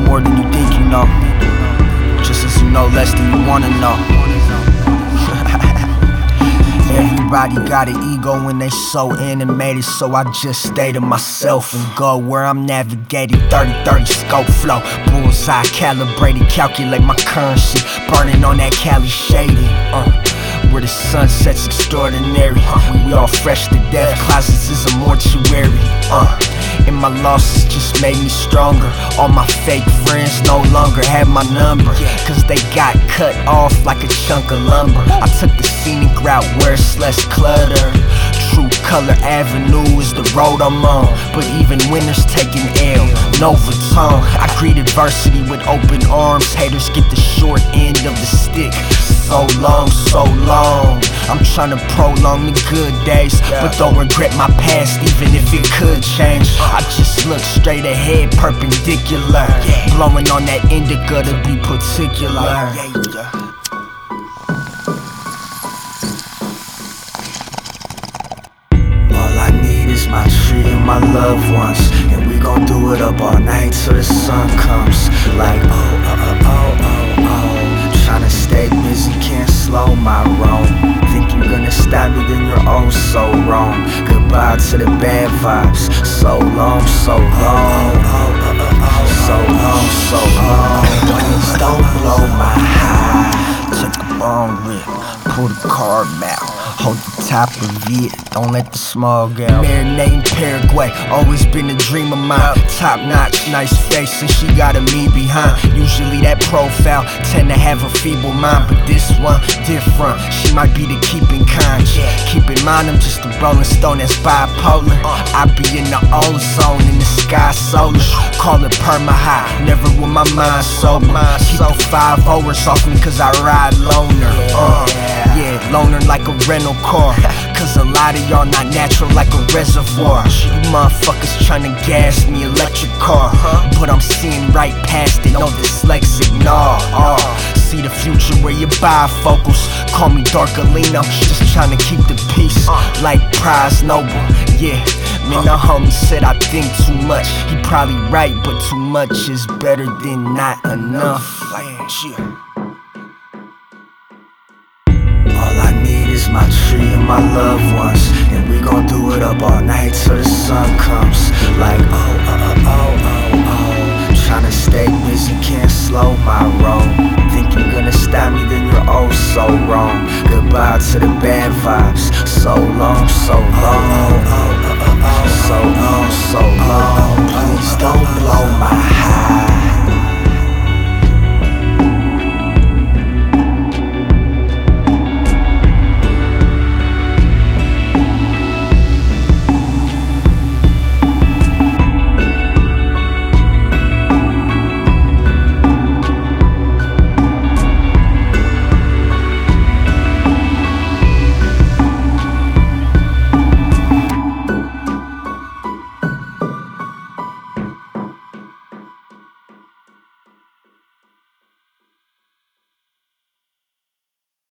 more than you think you know, just as you know less than you wanna know. Everybody got an ego when they so animated, so I just stay to myself and go where I'm navigating. 30-30 scope flow, bullseye calibrated, calculate my currency, burning on that Cali shady. Where the sun sets extraordinary, we all fresh to death, closets is a mortuary. And my losses just made me stronger. All my fake friends no longer have my number, cause they got cut off like a chunk of lumber. I took the scenic route where it's less clutter. True Color Avenue is the road I'm on, but even winners taking L, no retone. I greet adversity with open arms, haters get the short end of the stick. So long, so long, I'm tryna prolong the good days, but don't regret my past even if it could change. I just look straight ahead, perpendicular, blowing on that indica to be particular. All I need is my tree and my loved ones, and we gon' do it up all night till the sun comes. Like tryna stay busy, can't slow my roam. Think you're gonna stop me, then you're oh so wrong. Goodbye to the bad vibes, so long, so long. So long, so long. Please don't blow my high. Took a long rip, pull the carb out, hold the top of it, don't let the smog out. Marinating Paraguay, always been a dream of mine. Top notch, nice face, and she got a me behind. Usually that profile tend to have a feeble mind, but this one different, she might be the keeping kind. Keep in mind I'm just a rolling stone that's bipolar. I be in the ozone, in the sky solar. Call it perma high, never with my mind sober. Keep the 5 hours off me cause I ride loner. Yeah, loner like a rental car, cause a lot of y'all not natural like a reservoir. You motherfuckers tryna gas me electric car, but I'm seeing right past it, no dyslexic, nah. See the future where you bifocals, call me Darkalino, just tryna keep the peace like Prize Noble. Yeah, man, the homie said I think too much, he probably right, but too much is better than not enough. All I need is my tree and my loved ones, and we gon' do it up all night till the sun comes. Like tryna stay busy, can't slow my roll. Think you're gonna stop me, then you're oh so wrong. Goodbye to the bad vibes, so long, so long.